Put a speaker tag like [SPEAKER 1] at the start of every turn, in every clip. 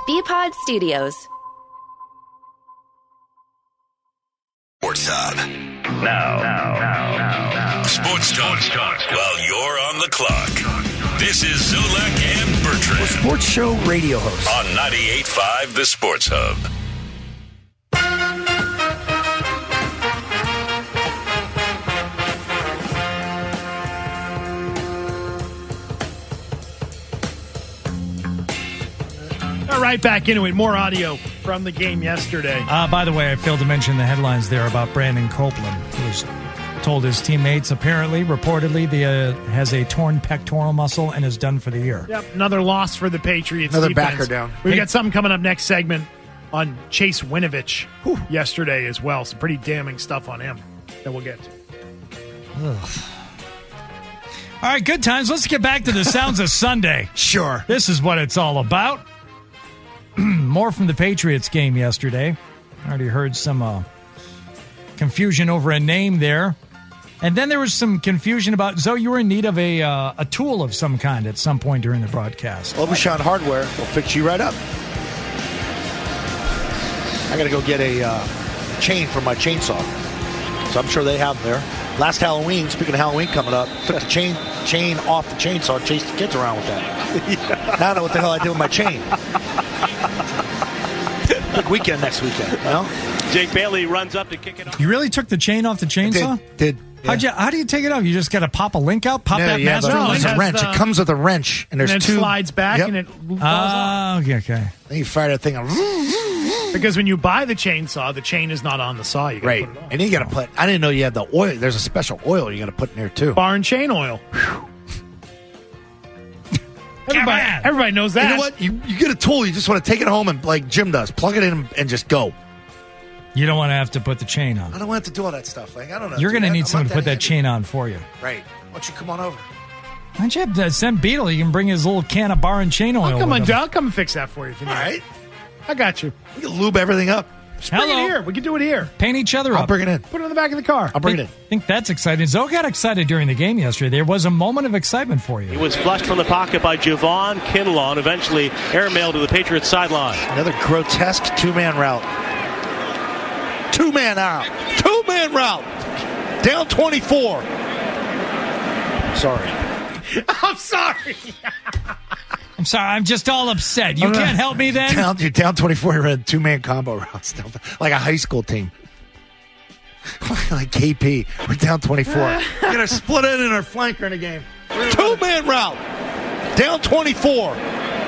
[SPEAKER 1] BPod Studios.
[SPEAKER 2] Sports Hub. Now. Sports Talk. While you're on the clock. This is Zolak and Bertrand.
[SPEAKER 3] Sports show radio host.
[SPEAKER 2] On 98.5 The Sports Hub.
[SPEAKER 4] Right back into it. More audio from the game yesterday.
[SPEAKER 5] By the way, I failed to mention the headlines there about Brandon Copeland, who's told his teammates, reportedly, has a torn pectoral muscle and is done for the year.
[SPEAKER 4] Yep, another loss for the Patriots.
[SPEAKER 3] Another
[SPEAKER 4] defense.
[SPEAKER 3] backer down.
[SPEAKER 4] We've got something coming up next segment on Chase Winovich yesterday as well. Some pretty damning stuff on him that we'll get to.
[SPEAKER 5] Ugh. All right, good times. Let's get back to the sounds of Sunday.
[SPEAKER 3] Sure.
[SPEAKER 5] This is what it's all about. More from the Patriots game yesterday. I already heard some confusion over a name there. And then there was some confusion about, Zoe, you were in need of a tool of some kind at some point during the broadcast.
[SPEAKER 3] Obashan Hardware will fix you right up. I got to go get a chain for my chainsaw. So I'm sure they have them there. Last Halloween, speaking of Halloween coming up, took the chain off the chainsaw, chased the kids around with that. Now I know what the hell I did with my chain. Big weekend next weekend, you know?
[SPEAKER 6] Jake Bailey runs up to kick it off.
[SPEAKER 5] You really took the chain off the chainsaw?
[SPEAKER 3] Did. Yeah.
[SPEAKER 5] How do you take it off? You just got to pop a link out? Pop that master
[SPEAKER 3] but
[SPEAKER 5] link?
[SPEAKER 3] it's a wrench. It comes with a wrench, and there's
[SPEAKER 4] and it
[SPEAKER 3] two.
[SPEAKER 4] Slides back and it falls off.
[SPEAKER 5] Okay.
[SPEAKER 3] Then you fire that thing up.
[SPEAKER 4] Because when you buy the chainsaw, the chain is not on the saw. You gotta put it on.
[SPEAKER 3] And you got to put, I didn't know you had the oil. There's a special oil you got to put in there, too.
[SPEAKER 4] Bar and chain oil. Everybody knows that.
[SPEAKER 3] You know what? You get a tool, you just want to take it home and, like Jim does, plug it in and just go.
[SPEAKER 5] You don't want to have to put the chain on.
[SPEAKER 3] I don't want to have to do all that stuff. Like, I don't know.
[SPEAKER 5] You're going to need someone to put that chain on for you.
[SPEAKER 3] Right. Why don't you come on over?
[SPEAKER 5] Why don't you have to send Beetle? You can bring his little can of bar and chain oil.
[SPEAKER 4] I'll come and fix that for you if you need.
[SPEAKER 3] All right.
[SPEAKER 4] I got you.
[SPEAKER 3] We can lube everything up.
[SPEAKER 4] Just bring it here. We can do it here.
[SPEAKER 5] Paint each other up.
[SPEAKER 3] I'll bring it in.
[SPEAKER 4] Put it in the back of the car.
[SPEAKER 3] I'll bring it in.
[SPEAKER 5] I think that's exciting. Zoe got excited during the game yesterday. There was a moment of excitement for you.
[SPEAKER 6] He was flushed from the pocket by Javon Kinlaw and eventually airmailed to the Patriots sideline.
[SPEAKER 3] Another grotesque two-man route. Two-man out. Two-man route. Down 24. Sorry.
[SPEAKER 4] I'm sorry.
[SPEAKER 5] I'm sorry. I'm just all upset. You can't help me then?
[SPEAKER 3] You're down 24. You're in two-man combo routes. Like a high school team. Like KP. We're down 24. We're going to split it in our flanker in a game. Two-man route. Down 24.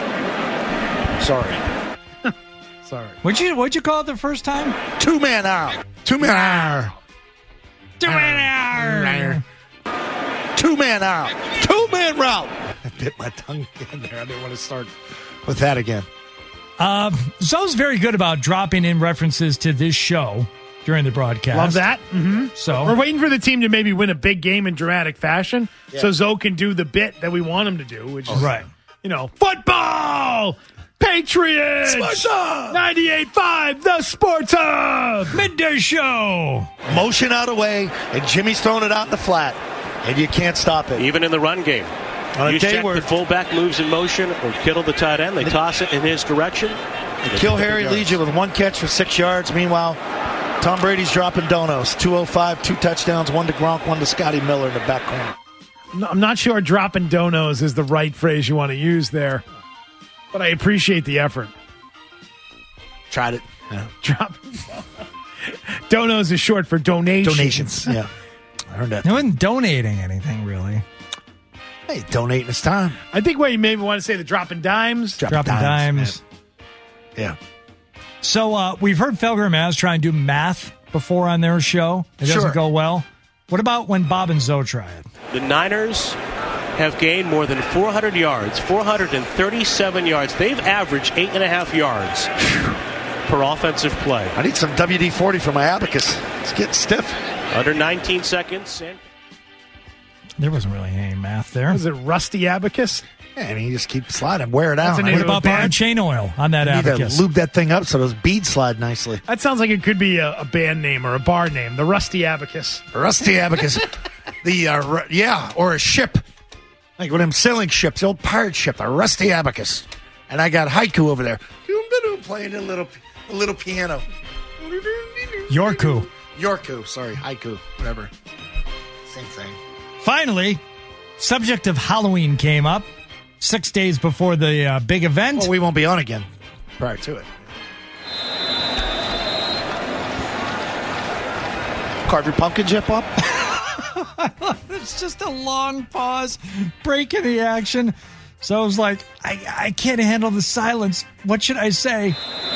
[SPEAKER 3] Sorry.
[SPEAKER 4] Sorry.
[SPEAKER 5] What'd you call it the first time?
[SPEAKER 3] Two-man out. Two-man out.
[SPEAKER 5] Two-man out.
[SPEAKER 3] Two-man out. Two-man route. I bit my tongue again there. I didn't want to start with that again.
[SPEAKER 5] Zoe's very good about dropping in references to this show during the broadcast.
[SPEAKER 4] Love that. Mm-hmm.
[SPEAKER 5] So
[SPEAKER 4] we're waiting for the team to maybe win a big game in dramatic fashion so Zoe can do the bit that we want him to do, which is, football! Patriots! 98.5, the Sports Hub!
[SPEAKER 5] Midday show!
[SPEAKER 3] Motion out of the way, and Jimmy's throwing it out in the flat, and you can't stop it.
[SPEAKER 6] Even in the run game.
[SPEAKER 3] On
[SPEAKER 6] you
[SPEAKER 3] a day
[SPEAKER 6] check
[SPEAKER 3] where
[SPEAKER 6] the fullback moves in motion or Kittle the tight end. They toss it in his direction.
[SPEAKER 3] Kill Harry leads you with one catch for 6 yards. Meanwhile, Tom Brady's dropping donos. 205, 2 touchdowns, one to Gronk, one to Scotty Miller in the back corner.
[SPEAKER 4] I'm not sure dropping donos is the right phrase you want to use there, but I appreciate the effort.
[SPEAKER 3] Tried it. Yeah.
[SPEAKER 4] Donos is short for donations.
[SPEAKER 3] Yeah. I heard that.
[SPEAKER 5] He wasn't donating anything, really.
[SPEAKER 3] Hey, donating his time.
[SPEAKER 4] I think what you maybe want to say, the dropping dimes.
[SPEAKER 5] Dropping dimes.
[SPEAKER 3] Yeah.
[SPEAKER 5] So we've heard Felger and Maz try and do math before on their show. It doesn't go well. What about when Bob and Zoe try it?
[SPEAKER 6] The Niners have gained more than 400 yards, 437 yards. They've averaged 8.5 yards per offensive play.
[SPEAKER 3] I need some WD-40 for my abacus. It's getting stiff.
[SPEAKER 6] Under 19 seconds.
[SPEAKER 5] There wasn't really any math there.
[SPEAKER 4] Was it rusty abacus?
[SPEAKER 3] Yeah, I mean, you just keep sliding, wear it out.
[SPEAKER 5] What about bar and chain oil on that abacus?
[SPEAKER 3] You need to lube that thing up so those beads slide nicely.
[SPEAKER 4] That sounds like it could be a band name or a bar name. The Rusty Abacus.
[SPEAKER 3] Rusty Abacus. Or a ship. Like one of them sailing ships, the old pirate ship, the Rusty Abacus. And I got Haiku over there. playing a little piano.
[SPEAKER 5] Yorku.
[SPEAKER 3] Sorry, haiku, whatever. Same thing.
[SPEAKER 5] Finally, subject of Halloween came up 6 days before the big event.
[SPEAKER 3] Well, we won't be on again prior to it. Carve your pumpkin chip up.
[SPEAKER 5] It's just a long pause, break in the action. So I was like, I can't handle the silence. What should I say?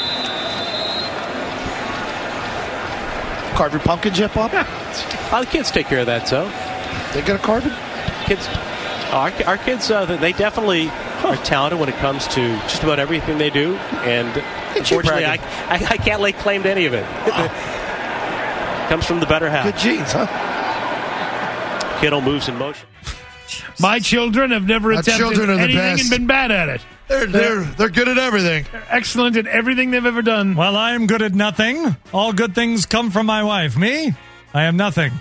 [SPEAKER 3] Carve your pumpkin chip up.
[SPEAKER 6] The kids take care of that, so.
[SPEAKER 3] They gonna carve it?
[SPEAKER 6] Kids, our kids, they definitely are talented when it comes to just about everything they do. And unfortunately, I can't lay claim to any of it. Comes from the better half.
[SPEAKER 3] Good genes, huh?
[SPEAKER 6] Kittle moves in motion.
[SPEAKER 4] My children have never attempted anything and been bad at it.
[SPEAKER 3] They're good at everything.
[SPEAKER 4] They're excellent at everything they've ever done.
[SPEAKER 5] Well, I am good at nothing. All good things come from my wife. Me? I am nothing.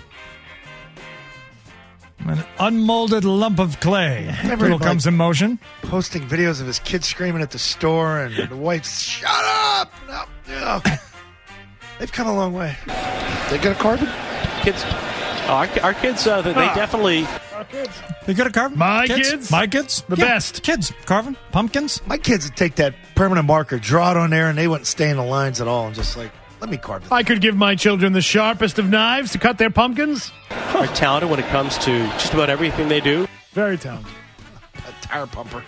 [SPEAKER 5] I'm an unmolded lump of clay. Little comes in motion.
[SPEAKER 3] Posting videos of his kids screaming at the store and the wife, shut up! No. They've come a long way. They good at carving?
[SPEAKER 6] Kids, our kids, they definitely.
[SPEAKER 5] They good at carving?
[SPEAKER 4] My kids?
[SPEAKER 5] My kids?
[SPEAKER 4] The best.
[SPEAKER 5] Kids carving pumpkins?
[SPEAKER 3] My kids would take that permanent marker, draw it on there, and they wouldn't stay in the lines at all and just like, let me carve it.
[SPEAKER 4] I could give my children the sharpest of knives to cut their pumpkins.
[SPEAKER 6] Are talented when it comes to just about everything they do.
[SPEAKER 4] Very talented.
[SPEAKER 3] A tire pumper.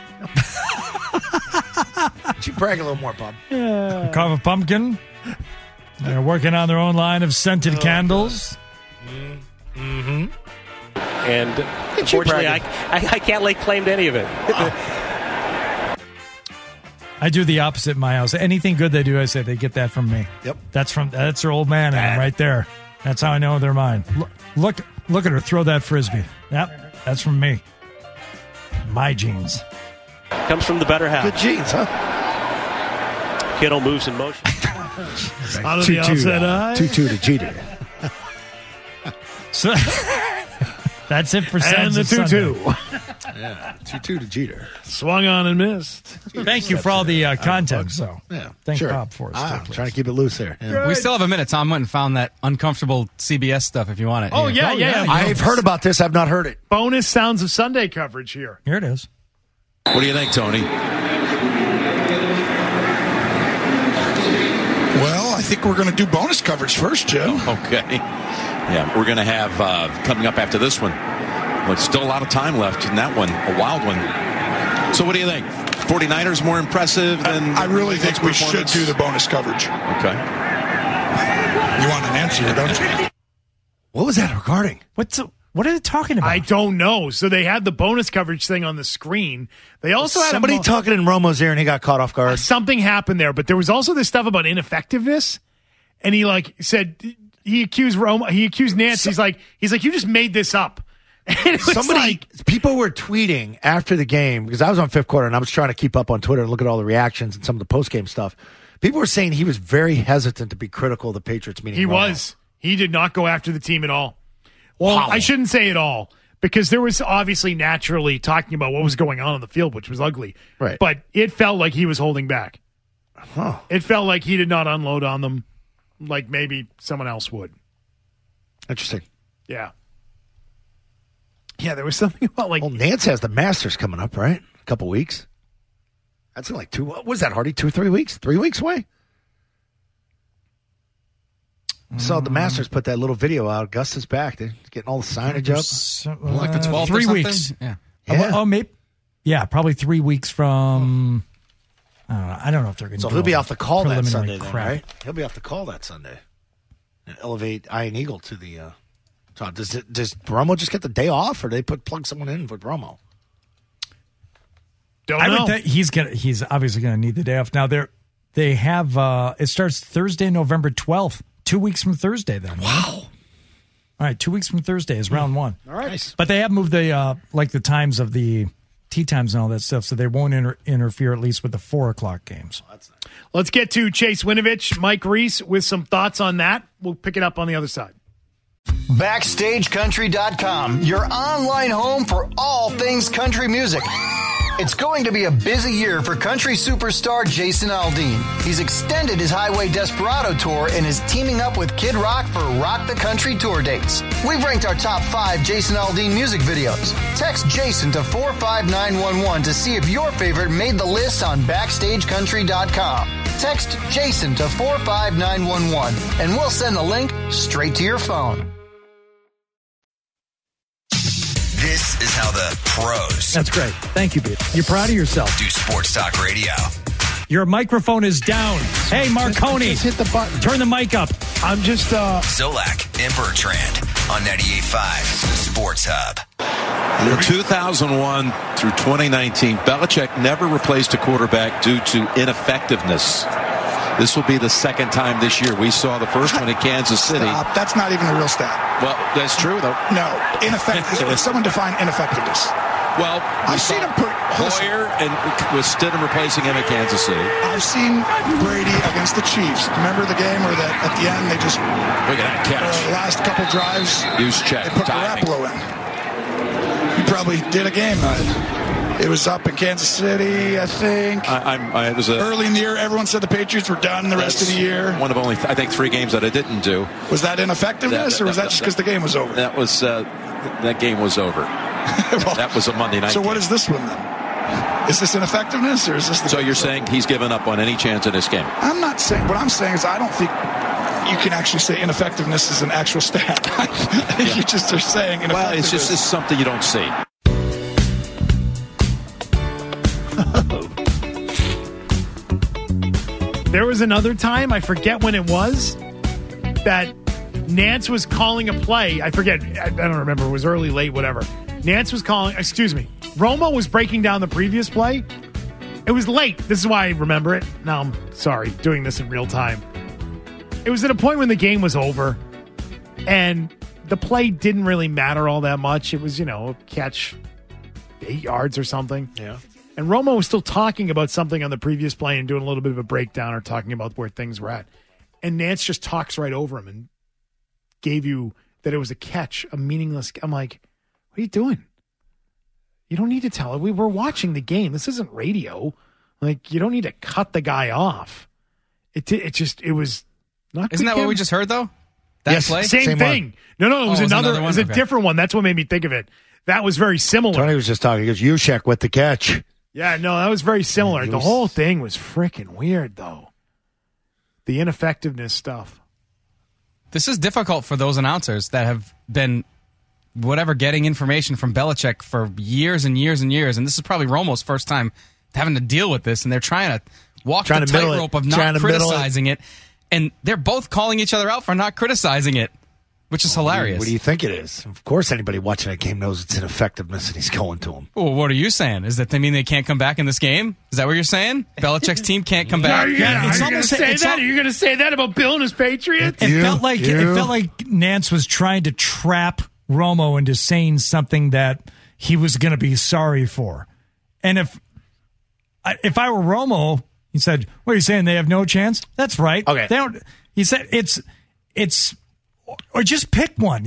[SPEAKER 3] You brag a little more, Bob.
[SPEAKER 5] Carve a pumpkin. They're working on their own line of scented candles.
[SPEAKER 6] And unfortunately, I can't lay claim to any of it.
[SPEAKER 5] I do the opposite in my house. Anything good they do, I say they get that from me.
[SPEAKER 3] Yep.
[SPEAKER 5] That's their old man in them right there. That's how I know they're mine. Look at her throw that frisbee. Yep, that's from me. My genes.
[SPEAKER 6] Comes from the better half.
[SPEAKER 3] Good genes, huh?
[SPEAKER 6] Kittle moves in motion.
[SPEAKER 4] Out of the outside eye.
[SPEAKER 3] 2-2 to Jeter.
[SPEAKER 5] So that's it for
[SPEAKER 4] and the 2-2.
[SPEAKER 3] Yeah, 2-2 to Jeter.
[SPEAKER 4] Swung on and missed.
[SPEAKER 5] Thank you for all the content. So
[SPEAKER 3] yeah,
[SPEAKER 5] thank
[SPEAKER 3] sure.
[SPEAKER 5] Bob for us.
[SPEAKER 3] Trying to keep it loose there. Yeah.
[SPEAKER 1] We still have a minute. Tom went and found that uncomfortable CBS stuff if you want it.
[SPEAKER 4] Oh, yeah.
[SPEAKER 3] I've heard about this. I've not heard it.
[SPEAKER 4] Bonus Sounds of Sunday coverage here.
[SPEAKER 5] Here it is.
[SPEAKER 7] What do you think, Tony?
[SPEAKER 8] Well, I think we're going to do bonus coverage first, Joe.
[SPEAKER 7] Okay. Yeah, we're going to have, coming up after this one, but still a lot of time left in that one, a wild one. So what do you think? 49ers more impressive than...
[SPEAKER 8] I really think we should do the bonus coverage.
[SPEAKER 7] Okay.
[SPEAKER 8] You want an answer, don't you?
[SPEAKER 3] What was that regarding?
[SPEAKER 5] What are they talking about?
[SPEAKER 4] I don't know. So they had the bonus coverage thing on the screen. They also had
[SPEAKER 3] somebody talking in Romo's ear and he got caught off guard.
[SPEAKER 4] Something happened there, but there was also this stuff about ineffectiveness, and he said he accused Romo. He accused Nance. He's like you just made this up.
[SPEAKER 3] People were tweeting after the game because I was on fifth quarter and I was trying to keep up on Twitter and look at all the reactions and some of the post game stuff. People were saying he was very hesitant to be critical of the Patriots meeting.
[SPEAKER 4] He was. He did not go after the team at all. Well, I shouldn't say it all, because there was obviously naturally talking about what was going on the field, which was ugly.
[SPEAKER 3] Right.
[SPEAKER 4] But it felt like he was holding back.
[SPEAKER 3] Huh.
[SPEAKER 4] It felt like he did not unload on them like maybe someone else would.
[SPEAKER 3] Interesting.
[SPEAKER 4] Yeah. Yeah, there was something about
[SPEAKER 3] Well, Nance has the Masters coming up, right? A couple weeks. That's in like what was that, Hardy? 2-3 weeks? 3 weeks away? Saw the Masters put that little video out. Augusta's back. They're getting all the signage up.
[SPEAKER 1] Like the 12th
[SPEAKER 5] 3
[SPEAKER 1] or
[SPEAKER 5] weeks.
[SPEAKER 1] Yeah.
[SPEAKER 5] Maybe. Yeah, probably 3 weeks from. I don't know if they're going to.
[SPEAKER 3] So he'll be off the call that Sunday,
[SPEAKER 5] then,
[SPEAKER 3] right? He'll be off the call that Sunday. And elevate Iron Eagle to the. So does Romo just get the day off, or do they plug someone in for Romo?
[SPEAKER 4] Don't know.
[SPEAKER 5] He's obviously going to need the day off. Now they have it starts Thursday, November 12th. 2 weeks from Thursday, then. Wow. Right? All right, 2 weeks from Thursday is round one.
[SPEAKER 3] All right. Nice.
[SPEAKER 5] But they have moved the the times of the tee times and all that stuff, so they won't interfere at least with the 4 o'clock games. Oh, that's nice.
[SPEAKER 4] Let's get to Chase Winovich, Mike Reese with some thoughts on that. We'll pick it up on the other side.
[SPEAKER 9] BackstageCountry.com, your online home for all things country music. It's going to be a busy year for country superstar Jason Aldean. He's extended his Highway Desperado tour and is teaming up with Kid Rock for Rock the Country tour dates. We've ranked our top 5 Jason Aldean music videos. Text Jason to 45911 to see if your favorite made the list on BackstageCountry.com. Text Jason to 45911 and we'll send the link straight to your phone.
[SPEAKER 10] This is how the pros.
[SPEAKER 5] That's great. Thank you, Pete. You're proud of yourself.
[SPEAKER 10] Do Sports Talk Radio.
[SPEAKER 5] Your microphone is down. Hey, Marconi.
[SPEAKER 3] Just hit the button.
[SPEAKER 5] Turn the mic up.
[SPEAKER 4] I'm just,
[SPEAKER 10] Zolak and Bertrand on 98.5 Sports Hub.
[SPEAKER 7] From 2001 through 2019, Belichick never replaced a quarterback due to ineffectiveness. This will be the second time this year. We saw the first one in Kansas City.
[SPEAKER 8] Stop. That's not even a real stat.
[SPEAKER 7] Well, that's true, though.
[SPEAKER 8] No, ineffective. Someone define ineffectiveness.
[SPEAKER 7] Well,
[SPEAKER 8] I've seen him put
[SPEAKER 7] Hoyer and with Stidham replacing him at Kansas City.
[SPEAKER 8] I've seen Brady against the Chiefs. Remember the game where that at the end they just
[SPEAKER 7] look at that catch.
[SPEAKER 8] Last couple drives,
[SPEAKER 7] use check.
[SPEAKER 8] They put Garoppolo in. He probably did a game. It was up in Kansas City, I think.
[SPEAKER 7] It was
[SPEAKER 8] early in the year. Everyone said the Patriots were done the rest of the year.
[SPEAKER 7] One of only, I think, 3 games that I didn't do.
[SPEAKER 8] Was that ineffectiveness, or was that just because the game was over?
[SPEAKER 7] That was that game was over. Well, that was a Monday night.
[SPEAKER 8] So
[SPEAKER 7] game.
[SPEAKER 8] What is this one then? Is this ineffectiveness, or is this?
[SPEAKER 7] So you're saying he's given up on any chance in this game?
[SPEAKER 8] I'm not saying. What I'm saying is I don't think you can actually say ineffectiveness is an actual stat. I think you just are saying ineffectiveness.
[SPEAKER 7] Well, it's just something you don't see.
[SPEAKER 4] There was another time, I forget when it was, that Nance was calling a play. I forget. I don't remember. It was early, late, whatever. Nance was calling, Romo was breaking down the previous play. It was late. This is why I remember it. Now I'm sorry, doing this in real time. It was at a point when the game was over, and the play didn't really matter all that much. It was, a catch 8 yards or something.
[SPEAKER 3] Yeah.
[SPEAKER 4] And Romo was still talking about something on the previous play and doing a little bit of a breakdown or talking about where things were at. And Nance just talks right over him and gave you that it was a catch, a meaningless. I'm like, what are you doing? You don't need to tell it. We were watching the game. This isn't radio. Like, you don't need to cut the guy off. It was not.
[SPEAKER 1] Isn't that what we just heard though? That
[SPEAKER 3] yes,
[SPEAKER 1] play?
[SPEAKER 4] Same thing. One. No, it was another. It was a different one. That's what made me think of it. That was very similar.
[SPEAKER 3] Tony was just talking. He goes, Juszczyk with the catch.
[SPEAKER 4] Yeah, no, that was very similar. The whole thing was freaking weird, though. The ineffectiveness stuff.
[SPEAKER 1] This is difficult for those announcers that have been, getting information from Belichick for years and years and years. And this is probably Romo's first time having to deal with this. And they're trying to walk the tightrope of not criticizing it. And they're both calling each other out for not criticizing it, which is hilarious.
[SPEAKER 3] What do you think it is? Of course, anybody watching that game knows it's ineffectiveness, and he's going to him.
[SPEAKER 1] Well, what are you saying? Is that they mean they can't come back in this game? Is that what you're saying? Belichick's team can't come back?
[SPEAKER 4] Are you going to say that? Are you going to say that about Bill and his Patriots?
[SPEAKER 5] It felt like Nance was trying to trap Romo into saying something that he was going to be sorry for. And if I were Romo, he said, "What are you saying? They have no chance?" That's right.
[SPEAKER 3] Okay.
[SPEAKER 5] They don't. He said it's. Or just pick one.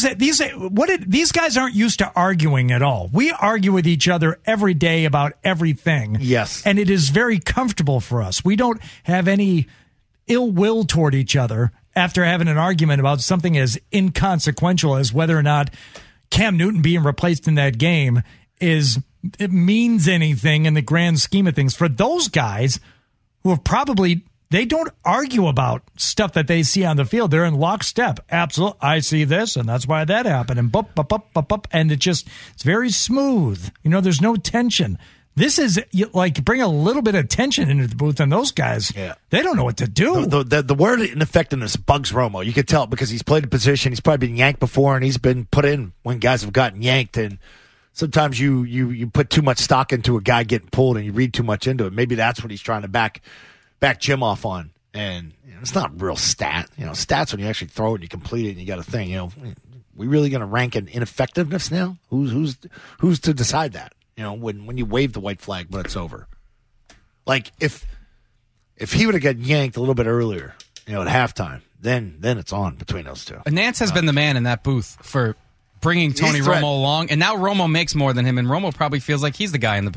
[SPEAKER 5] These guys aren't used to arguing at all. We argue with each other every day about everything.
[SPEAKER 3] Yes.
[SPEAKER 5] And it is very comfortable for us. We don't have any ill will toward each other after having an argument about something as inconsequential as whether or not Cam Newton being replaced in that game it means anything in the grand scheme of things. For those guys who have probably... They don't argue about stuff that they see on the field. They're in lockstep. Absolutely. I see this, and that's why that happened. And and it's very smooth. There's no tension. This is like bring a little bit of tension into the booth, and those guys, they don't know what to do.
[SPEAKER 3] The word ineffectiveness bugs Romo. You can tell because he's played a position. He's probably been yanked before, and he's been put in when guys have gotten yanked. And sometimes you put too much stock into a guy getting pulled, and you read too much into it. Maybe that's what he's trying to back Jim off on, and it's not a real stat. Stats when you actually throw it and you complete it and you got a thing. We really going to rank an ineffectiveness now? Who's to decide that? When you wave the white flag when it's over. Like if he would have got yanked a little bit earlier, at halftime, then it's on between those two.
[SPEAKER 1] Nance has been the man in that booth for bringing Tony Romo along, and now Romo makes more than him, and Romo probably feels like he's the guy in the booth.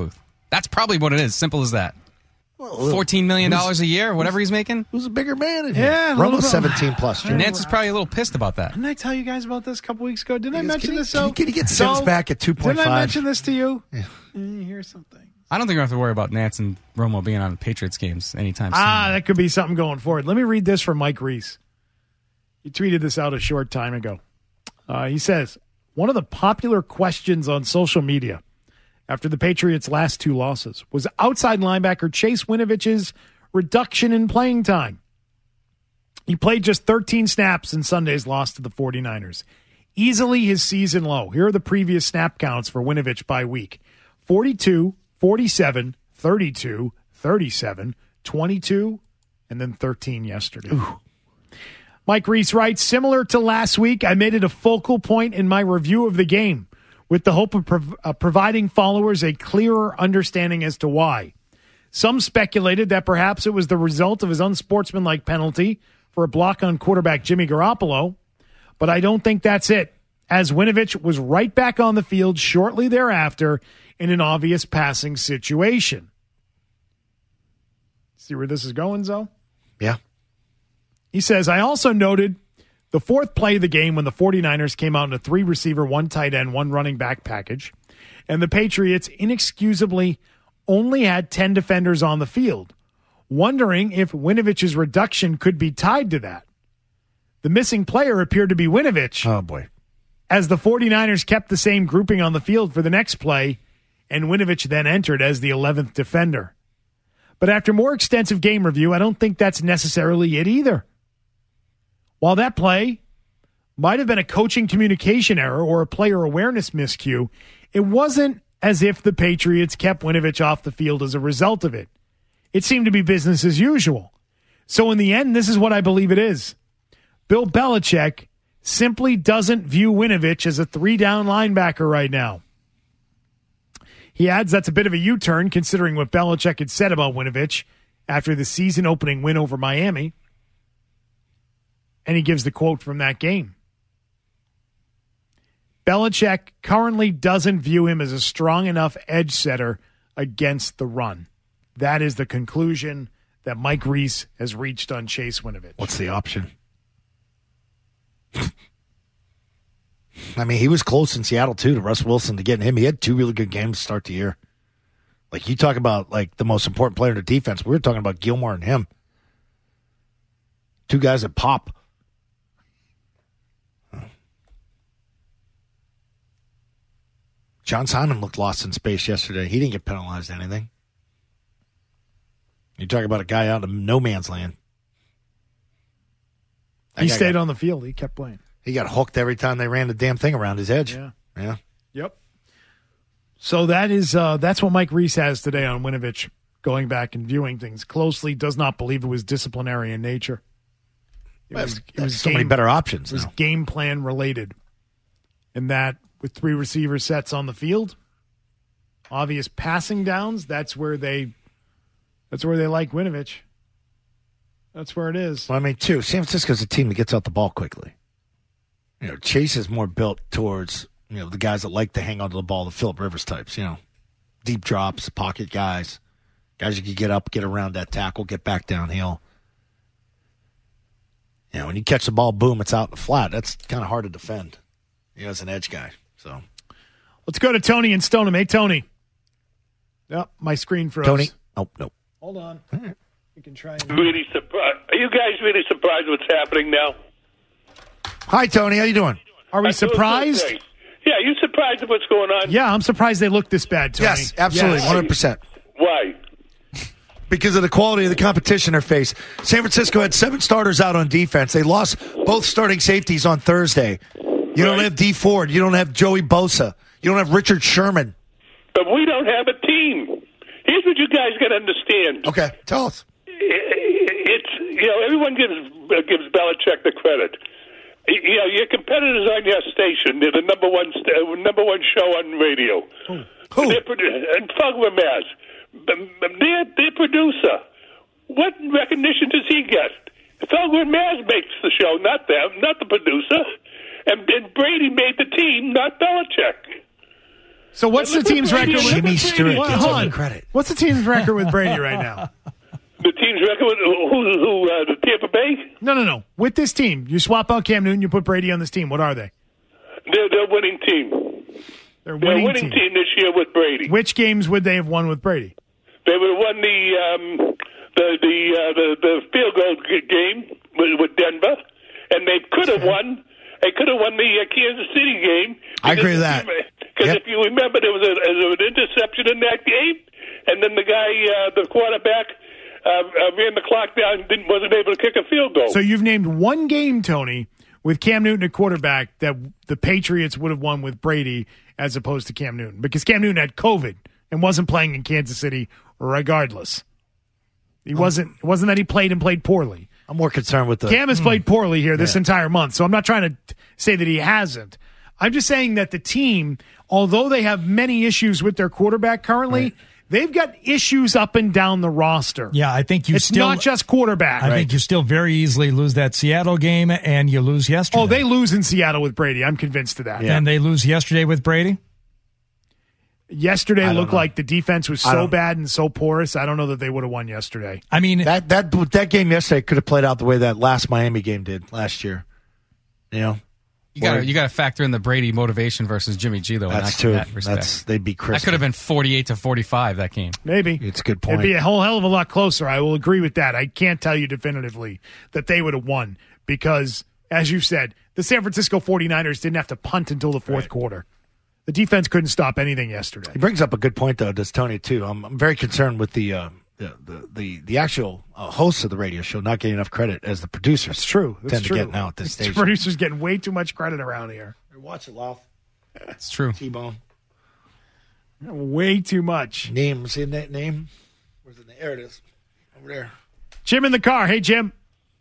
[SPEAKER 1] That's probably what it is. Simple as that. $14 million a year, whatever he's making.
[SPEAKER 3] Who's a bigger man in here?
[SPEAKER 4] Yeah,
[SPEAKER 3] Rumble 17 plus. Jim.
[SPEAKER 1] Nance is probably a little pissed about that.
[SPEAKER 4] Didn't I tell you guys about this a couple weeks ago? Didn't I mention this?
[SPEAKER 3] Can he get Sims back at 2.5?
[SPEAKER 4] Didn't I mention this to you?
[SPEAKER 3] Yeah.
[SPEAKER 4] Here's something.
[SPEAKER 1] I don't think we have to worry about Nance and Romo being on Patriots games anytime soon.
[SPEAKER 4] That could be something going forward. Let me read this from Mike Reese. He tweeted this out a short time ago. He says, one of the popular questions on social media after the Patriots' last 2 losses was outside linebacker Chase Winovich's reduction in playing time. He played just 13 snaps in Sunday's loss to the 49ers. Easily his season low. Here are the previous snap counts for Winovich by week. 42, 47, 32, 37, 22, and then 13 yesterday. Ooh. Mike Reese writes, similar to last week, I made it a focal point in my review of the game with the hope of providing followers a clearer understanding as to why. Some speculated that perhaps it was the result of his unsportsmanlike penalty for a block on quarterback Jimmy Garoppolo, but I don't think that's it, as Winovich was right back on the field shortly thereafter in an obvious passing situation. See where this is going, Zoe?
[SPEAKER 3] Yeah.
[SPEAKER 4] He says, I also noted the 4th play of the game when the 49ers came out in a 3-receiver, 1 tight end, 1 running back package, and the Patriots inexcusably only had 10 defenders on the field, wondering if Winovich's reduction could be tied to that. The missing player appeared to be Winovich.
[SPEAKER 3] Oh, boy.
[SPEAKER 4] As the 49ers kept the same grouping on the field for the next play, and Winovich then entered as the 11th defender. But after more extensive game review, I don't think that's necessarily it either. While that play might have been a coaching communication error or a player awareness miscue, it wasn't as if the Patriots kept Winovich off the field as a result of it. It seemed to be business as usual. So in the end, this is what I believe it is. Bill Belichick simply doesn't view Winovich as a 3-down linebacker right now. He adds that's a bit of a U-turn considering what Belichick had said about Winovich after the season-opening win over Miami. And he gives the quote from that game. Belichick currently doesn't view him as a strong enough edge setter against the run. That is the conclusion that Mike Reese has reached on Chase Winovich.
[SPEAKER 3] What's the option? I mean, he was close in Seattle, too, to Russ Wilson to getting him. He had 2 really good games to start the year. Like, you talk about, like, the most important player in the defense. We were talking about Gilmore and him. 2 guys that pop. John Simon looked lost in space yesterday. He didn't get penalized anything. You talk about a guy out in no man's land.
[SPEAKER 4] He stayed on the field. He kept playing.
[SPEAKER 3] He got hooked every time they ran the damn thing around his edge.
[SPEAKER 4] Yeah. Yep. So that's what Mike Reese has today on Winovich, going back and viewing things closely. Does not believe it was disciplinary in nature. It was
[SPEAKER 3] so many better options.
[SPEAKER 4] It was game plan related. And that with 3 receiver sets on the field, obvious passing downs, that's where they like Winovich. That's where it is.
[SPEAKER 3] Well, I mean, too, San Francisco's a team that gets out the ball quickly. You know, Chase is more built towards, you know, the guys that like to hang onto the ball, the Phillip Rivers types, you know, deep drops, pocket guys who can get up, get around that tackle, get back downhill. You know, when you catch the ball, boom, it's out in the flat. That's kind of hard to defend, you know, as an edge guy. So
[SPEAKER 4] let's go to Tony and Stoneham. Hey, Tony. Yep, my screen froze.
[SPEAKER 3] Tony? Oh, no.
[SPEAKER 4] Hold on.
[SPEAKER 3] All right.
[SPEAKER 4] We can try and...
[SPEAKER 11] Really surprised. Are you guys really surprised what's happening now?
[SPEAKER 3] Hi, Tony. How you doing?
[SPEAKER 4] Are we surprised?
[SPEAKER 11] Yeah, you surprised at what's going on?
[SPEAKER 4] Yeah, I'm surprised they look this bad, Tony.
[SPEAKER 3] Yes, absolutely, 100%.
[SPEAKER 11] Why?
[SPEAKER 3] Because of the quality of the competition they face. San Francisco had 7 starters out on defense. They lost both starting safeties on Thursday. You don't have Dee Ford. You don't have Joey Bosa. You don't have Richard Sherman.
[SPEAKER 11] But we don't have a team. Here's what you guys got to understand.
[SPEAKER 3] Okay, tell us.
[SPEAKER 11] It's, you know, everyone gives Belichick the credit. You know, your competitors on your station, they're the number one show on radio.
[SPEAKER 3] Who?
[SPEAKER 11] And Fogler Maz. Their producer. What recognition does he get? Fogler Maz makes the show, not them, not the producer. And Brady made the team, not Belichick.
[SPEAKER 4] So what's the team's record?
[SPEAKER 3] Jimmy Stewart gets all the
[SPEAKER 4] on.
[SPEAKER 3] credit.
[SPEAKER 4] What's the team's record with Brady right now?
[SPEAKER 11] The team's record with the Tampa Bay?
[SPEAKER 4] No. With this team, you swap out Cam Newton, you put Brady on this team. What are they?
[SPEAKER 11] They're a winning team.
[SPEAKER 4] They're a
[SPEAKER 11] winning team this year with Brady.
[SPEAKER 4] Which games would they have won with Brady?
[SPEAKER 11] They would have won the field goal game with Denver, and they could have won. They could have won the Kansas City game.
[SPEAKER 3] I agree with that.
[SPEAKER 11] Because if you remember, there was an interception in that game, and then the guy, the quarterback, ran the clock down and wasn't able to kick a field goal.
[SPEAKER 4] So you've named one game, Tony, with Cam Newton at quarterback that the Patriots would have won with Brady as opposed to Cam Newton, because Cam Newton had COVID and wasn't playing in Kansas City regardless. It wasn't that he played and played poorly.
[SPEAKER 3] I'm more concerned with the...
[SPEAKER 4] Cam has played poorly here this entire month, so I'm not trying to say that he hasn't. I'm just saying that the team, although they have many issues with their quarterback currently, they've got issues up and down the roster.
[SPEAKER 5] Yeah, I think
[SPEAKER 4] it's not just quarterback.
[SPEAKER 5] I think you still very easily lose that Seattle game, and you lose yesterday.
[SPEAKER 4] Oh, they lose in Seattle with Brady. I'm convinced of that.
[SPEAKER 5] Yeah. And they lose yesterday with Brady?
[SPEAKER 4] Yesterday looked like the defense was so bad and so porous. I don't know that they would have won yesterday.
[SPEAKER 5] I mean,
[SPEAKER 3] that game yesterday could have played out the way that last Miami game did last year. You know,
[SPEAKER 1] you got to factor in the Brady motivation versus Jimmy G though.
[SPEAKER 3] That's true. They'd be crispy.
[SPEAKER 1] That could have been 48-45 that game.
[SPEAKER 4] Maybe
[SPEAKER 3] it's a good point.
[SPEAKER 4] It'd be a whole hell of a lot closer. I will agree with that. I can't tell you definitively that they would have won because, as you said, the San Francisco 49ers didn't have to punt until the fourth quarter. The defense couldn't stop anything yesterday.
[SPEAKER 3] He brings up a good point, though, does Tony, too. I'm very concerned with the actual hosts of the radio show not getting enough credit as the producers.
[SPEAKER 4] That's true.
[SPEAKER 3] Tend to get now at this stage.
[SPEAKER 4] The producers getting way too much credit around here.
[SPEAKER 3] Watch it, Louth.
[SPEAKER 1] It's true.
[SPEAKER 3] T-Bone.
[SPEAKER 4] Way too much.
[SPEAKER 3] Name. See that name? Where's it? There it is. Over there.
[SPEAKER 4] Jim in the car. Hey, Jim.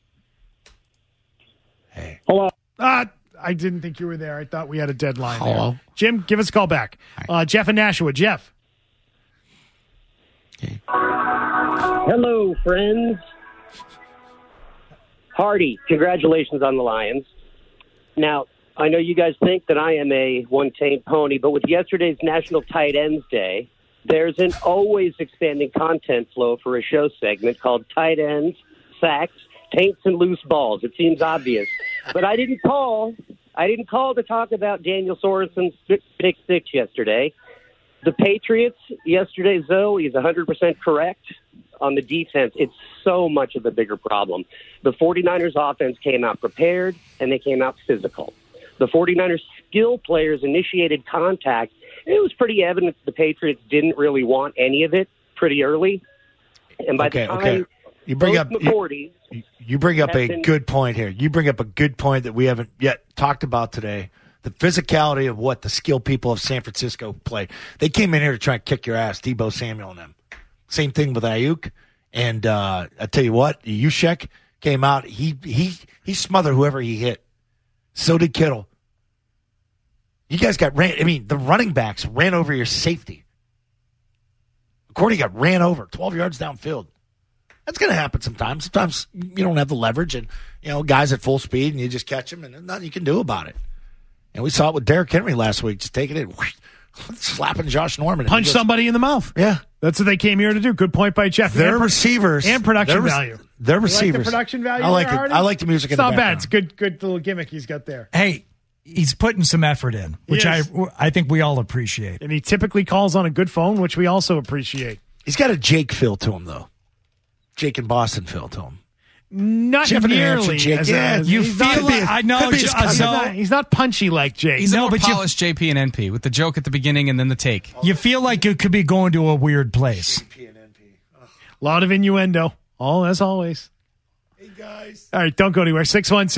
[SPEAKER 3] Hey.
[SPEAKER 12] Hello.
[SPEAKER 4] I didn't think you were there. I thought we had a deadline
[SPEAKER 3] Hello.
[SPEAKER 4] there. Jim, give us a call back. Jeff in Nashua. Jeff.
[SPEAKER 3] Okay.
[SPEAKER 12] Hello, friends. Hardy, congratulations on the Lions. Now, I know you guys think that I am a one-tamed pony, but with yesterday's National Tight Ends Day, there's an always expanding content flow for a show segment called Tight Ends, Sacks, Taints, and Loose Balls. It seems obvious. But I didn't call to talk about Daniel Sorensen's pick six yesterday. The Patriots yesterday, Zoe, is 100% correct on the defense. It's so much of a bigger problem. The 49ers offense came out prepared, and they came out physical. The 49ers skill players initiated contact. It was pretty evident the Patriots didn't really want any of it pretty early. And by the time
[SPEAKER 3] you bring up
[SPEAKER 12] McCourty,
[SPEAKER 3] you bring up a good point here. You bring up a good point that we haven't yet talked about today. The physicality of what the skill people of San Francisco played. They came in here to try and kick your ass, Deebo Samuel and them. Same thing with Ayuk. And I tell you what, Juszczyk came out. He smothered whoever he hit. So did Kittle. You guys got ran. I mean, the running backs ran over your safety. McCourty got ran over 12 yards downfield. That's going to happen sometimes. Sometimes you don't have the leverage and, guys at full speed and you just catch them and there's nothing you can do about it. And we saw it with Derrick Henry last week, just taking it, slapping Josh Norman.
[SPEAKER 4] Punch somebody in the mouth.
[SPEAKER 3] Yeah.
[SPEAKER 4] That's what they came here to do. Good point by Jeff.
[SPEAKER 3] Their receivers.
[SPEAKER 4] And production value.
[SPEAKER 3] Their receivers.
[SPEAKER 4] You like the production value
[SPEAKER 3] I like
[SPEAKER 4] there,
[SPEAKER 3] it. I like the music in the background.
[SPEAKER 4] It's not bad. It's good little gimmick he's got there.
[SPEAKER 5] Hey, he's putting some effort in, which I think we all appreciate.
[SPEAKER 4] And he typically calls on a good phone, which we also appreciate.
[SPEAKER 3] He's got a Jake feel to him, though. Jake and Boston feel to him.
[SPEAKER 4] Not nearly.
[SPEAKER 5] You feel like I know.
[SPEAKER 4] He's not punchy like Jake.
[SPEAKER 1] He's a more polished JP and NP with the joke at the beginning and then the take.
[SPEAKER 5] You feel like you could be going to a weird place.
[SPEAKER 4] A lot of innuendo. All as always.
[SPEAKER 3] Hey, guys.
[SPEAKER 4] All right, don't go anywhere.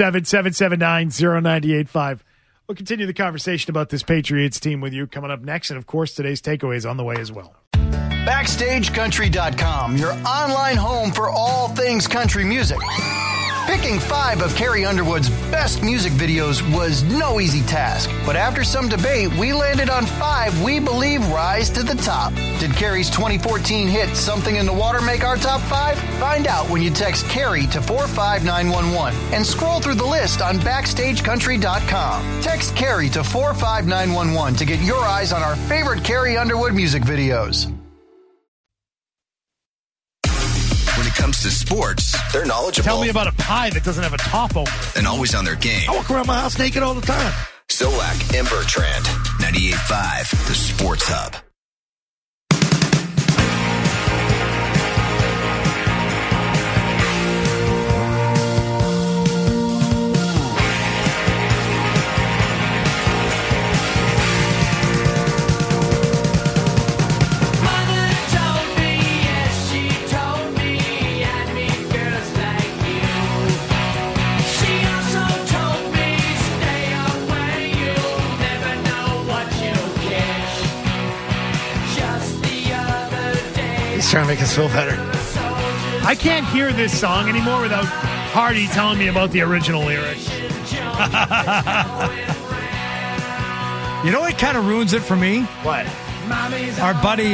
[SPEAKER 4] 617-779-0985. We'll continue the conversation about this Patriots team with you coming up next. And, of course, today's takeaway is on the way as well.
[SPEAKER 9] BackstageCountry.com, your online home for all things country music. Picking 5 of Carrie Underwood's best music videos was no easy task, but after some debate, we landed on 5 we believe rise to the top. Did Carrie's 2014 hit Something in the Water make our top 5? Find out when you text Carrie to 45911 and scroll through the list on BackstageCountry.com. Text Carrie to 45911 to get your eyes on our favorite Carrie Underwood music videos.
[SPEAKER 10] When it comes to sports, they're knowledgeable.
[SPEAKER 4] Tell me about a pie that doesn't have a top over it.
[SPEAKER 10] And always on their game.
[SPEAKER 3] I walk around my house naked all the time.
[SPEAKER 10] Zolak and Bertrand, 98.5, the Sports Hub.
[SPEAKER 3] Trying to make us feel better.
[SPEAKER 4] I can't hear this song anymore without Hardy telling me about the original lyrics.
[SPEAKER 5] You know what kind of ruins it for me?
[SPEAKER 3] What?
[SPEAKER 5] Our buddy...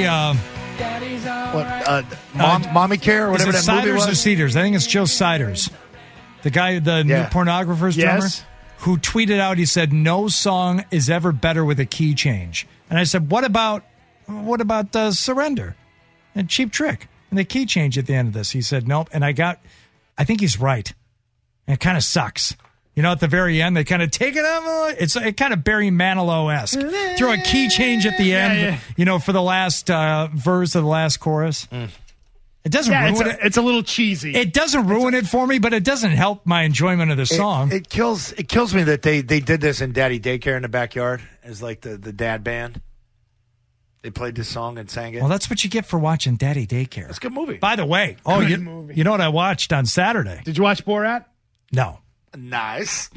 [SPEAKER 3] Mommy Care or whatever that movie
[SPEAKER 5] Siders
[SPEAKER 3] was?
[SPEAKER 5] or Cedars? I think it's Joe Siders. The guy, the new pornographer's drummer, who tweeted out, he said, no song is ever better with a key change. And I said, what about Surrender? And Cheap Trick. And the key change at the end of this. He said, nope. And I think he's right. And it kind of sucks. You know, at the very end, they kind of take it up. It's kind of Barry Manilow-esque. Throw a key change at the end, you know, for the last verse of the last chorus. It doesn't ruin it.
[SPEAKER 4] It's a little cheesy.
[SPEAKER 5] It doesn't ruin it for me, but it doesn't help my enjoyment of the song.
[SPEAKER 3] It kills me that they did this in Daddy Daycare in the backyard as like the dad band. They played this song and sang it.
[SPEAKER 5] Well, that's what you get for watching Daddy Daycare.
[SPEAKER 3] It's a good movie.
[SPEAKER 5] By the way, you know what I watched on Saturday?
[SPEAKER 4] Did you watch Borat?
[SPEAKER 5] No.
[SPEAKER 3] Nice.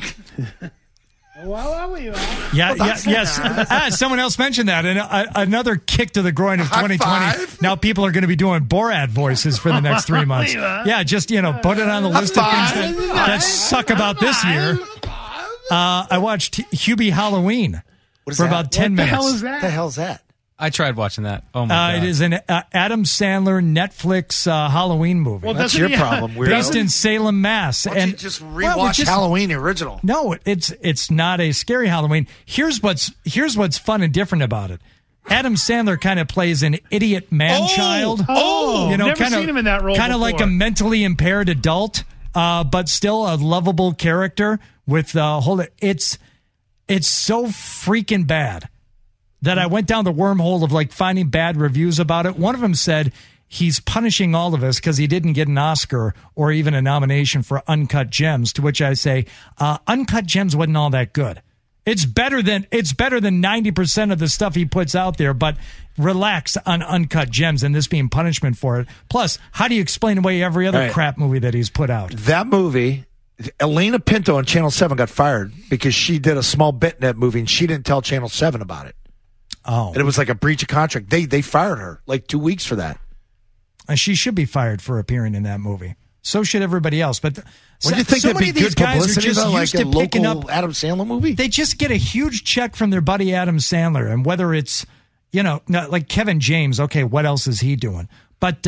[SPEAKER 4] Well, were you at?
[SPEAKER 5] Yes. Someone else mentioned that. And another kick to the groin of 2020. Now people are going to be doing Borat voices for the next 3 months. Yeah, just, you know, put it on the list of things that suck about this year. I watched Hubie Halloween for about 10 minutes.
[SPEAKER 3] What the hell is that?
[SPEAKER 1] I tried watching that. Oh, my God.
[SPEAKER 5] It is an Adam Sandler Netflix Halloween movie.
[SPEAKER 3] Well, that's your problem, weirdo.
[SPEAKER 5] Based in Salem, Mass.
[SPEAKER 3] Why don't you just rewatch Halloween, the original?
[SPEAKER 5] No, it's not a scary Halloween. Here's what's fun and different about it. Adam Sandler kind of plays an idiot man-child.
[SPEAKER 4] You know, never seen him in that role
[SPEAKER 5] kind of like a mentally impaired adult, but still a lovable character with it's so freaking bad that I went down the wormhole of like finding bad reviews about it. One of them said he's punishing all of us because he didn't get an Oscar or even a nomination for Uncut Gems, to which I say, Uncut Gems wasn't all that good. It's better than 90% of the stuff he puts out there, but relax on Uncut Gems and this being punishment for it. Plus, how do you explain away every other crap movie that he's put out?
[SPEAKER 3] That movie, Elena Pinto on Channel 7 got fired because she did a small bit in that movie and she didn't tell Channel 7 about it.
[SPEAKER 5] Oh.
[SPEAKER 3] And it was like a breach of contract. They fired her like 2 weeks for that.
[SPEAKER 5] And she should be fired for appearing in that movie. So should everybody else. But
[SPEAKER 3] Would you think
[SPEAKER 5] so
[SPEAKER 3] that'd be
[SPEAKER 5] many of these
[SPEAKER 3] good
[SPEAKER 5] guys are
[SPEAKER 3] publicity,
[SPEAKER 5] just
[SPEAKER 3] though,
[SPEAKER 5] used
[SPEAKER 3] like
[SPEAKER 5] to
[SPEAKER 3] a
[SPEAKER 5] picking
[SPEAKER 3] local
[SPEAKER 5] up
[SPEAKER 3] Adam Sandler movie?
[SPEAKER 5] They just get a huge check from their buddy Adam Sandler, and whether it's, you know, like Kevin James, okay, what else is he doing? But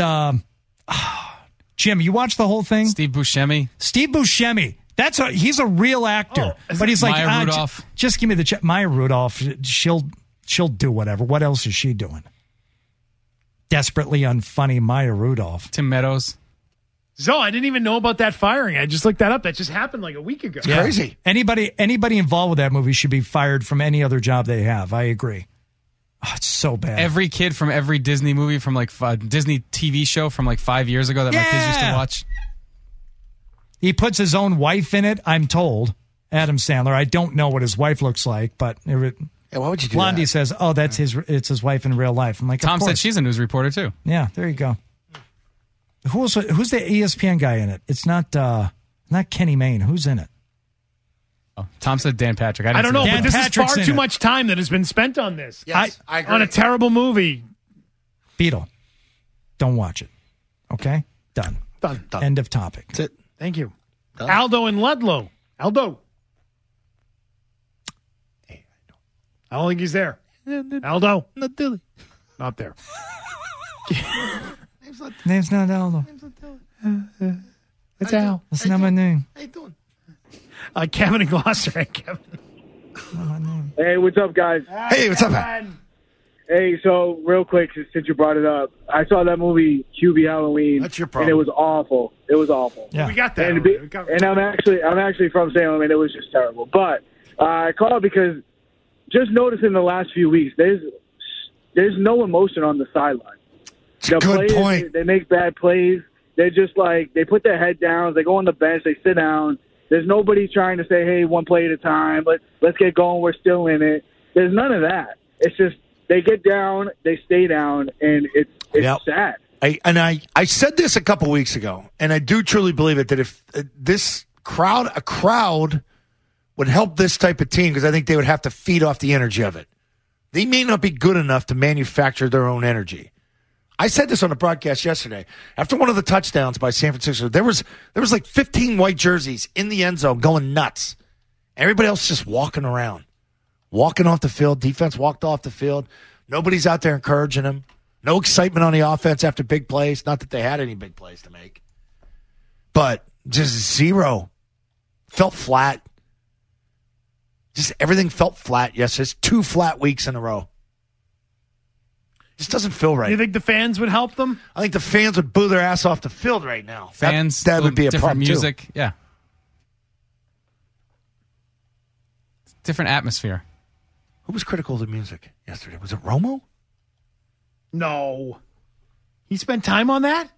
[SPEAKER 5] Jim, you watch the whole thing?
[SPEAKER 1] Steve Buscemi.
[SPEAKER 5] He's a real actor, but he's like
[SPEAKER 1] Maya Rudolph.
[SPEAKER 5] Just give me the check. Maya Rudolph, she'll do whatever. What else is she doing? Desperately unfunny Maya Rudolph.
[SPEAKER 1] Tim Meadows.
[SPEAKER 4] So I didn't even know about that firing. I just looked that up. That just happened like a week ago.
[SPEAKER 3] It's crazy.
[SPEAKER 5] Anybody involved with that movie should be fired from any other job they have. I agree. Oh, it's so bad.
[SPEAKER 1] Every kid from every Disney movie from like Disney TV show from like 5 years ago that my kids used to watch.
[SPEAKER 5] He puts his own wife in it, I'm told. Adam Sandler. I don't know what his wife looks like, but
[SPEAKER 3] why would you do
[SPEAKER 5] Blondie
[SPEAKER 3] that?
[SPEAKER 5] says, "Oh, it's his wife in real life." I'm like,
[SPEAKER 1] Tom said she's a news reporter too.
[SPEAKER 5] Yeah, there you go. Who's the ESPN guy in it? It's not Kenny Mayne. Who's in it?
[SPEAKER 1] Oh, Tom said Dan Patrick.
[SPEAKER 4] I don't know, but this
[SPEAKER 5] Patrick's
[SPEAKER 4] is far too much time that has been spent on this.
[SPEAKER 3] Yes, I agree.
[SPEAKER 4] On a terrible movie.
[SPEAKER 5] Beetle. Don't watch it. Okay? Done.
[SPEAKER 3] Done.
[SPEAKER 5] End of topic.
[SPEAKER 3] That's it.
[SPEAKER 4] Thank you. Aldo and Ludlow. Aldo.
[SPEAKER 3] Hey, I don't.
[SPEAKER 4] I don't think he's there. Aldo.
[SPEAKER 3] Not Dilly.
[SPEAKER 4] Not there.
[SPEAKER 5] Name's not Aldo.
[SPEAKER 4] It's Al.
[SPEAKER 5] That's not my name.
[SPEAKER 3] How you doing?
[SPEAKER 4] Kevin and Gloucester. Hey, Kevin.
[SPEAKER 5] Not my name.
[SPEAKER 13] Hey, what's up, guys?
[SPEAKER 3] Hey, what's up, man?
[SPEAKER 13] Hey, so real quick, since you brought it up, I saw that movie QB Halloween.
[SPEAKER 3] That's your problem.
[SPEAKER 13] And it was awful. It was awful.
[SPEAKER 5] Yeah.
[SPEAKER 4] We got that.
[SPEAKER 13] And I'm actually from Salem, and it was just terrible. But I called because just noticing the last few weeks, there's no emotion on the sideline.
[SPEAKER 3] Good point.
[SPEAKER 13] They make bad plays. They're just like, they put their head down. They go on the bench. They sit down. There's nobody trying to say, hey, one play at a time. Let's get going. We're still in it. There's none of that. It's just they get down, they stay down, and it's sad.
[SPEAKER 3] I said this a couple weeks ago, and I do truly believe it, that if a crowd would help this type of team, because I think they would have to feed off the energy of it. They may not be good enough to manufacture their own energy. I said this on the broadcast yesterday. After one of the touchdowns by San Francisco, there was like 15 white jerseys in the end zone going nuts. Everybody else just walking around, walking off the field. Defense walked off the field. Nobody's out there encouraging them. No excitement on the offense after big plays. Not that they had any big plays to make. But just zero. Felt flat. Just everything felt flat yesterday. It's 2 flat weeks in a row. Just doesn't feel right.
[SPEAKER 4] You think the fans would help them?
[SPEAKER 3] I think the fans would boo their ass off the field right now.
[SPEAKER 1] Fans,
[SPEAKER 3] that would be a
[SPEAKER 1] different
[SPEAKER 3] problem
[SPEAKER 1] music.
[SPEAKER 3] too.
[SPEAKER 1] Yeah. Different atmosphere.
[SPEAKER 3] Who was critical of the music yesterday? Was it Romo?
[SPEAKER 4] No. He spent time on that?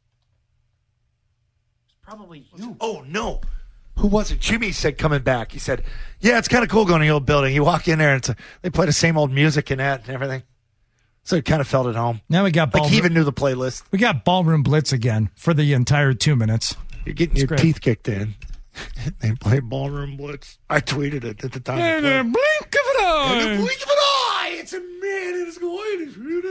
[SPEAKER 4] Probably you.
[SPEAKER 3] Oh, no. Who was it? Jimmy said coming back. He said, yeah, it's kind of cool going to the old building. You walk in there, and they play the same old music and that and everything. So it kind of felt at home.
[SPEAKER 5] Now we got
[SPEAKER 3] like he even knew the playlist.
[SPEAKER 5] We got Ballroom Blitz again for the entire 2 minutes.
[SPEAKER 3] You're getting your teeth kicked in. They play Ballroom Blitz. I tweeted it at the time.
[SPEAKER 5] And a blink of an eye.
[SPEAKER 3] And a blink of an eye. It's a man in his going.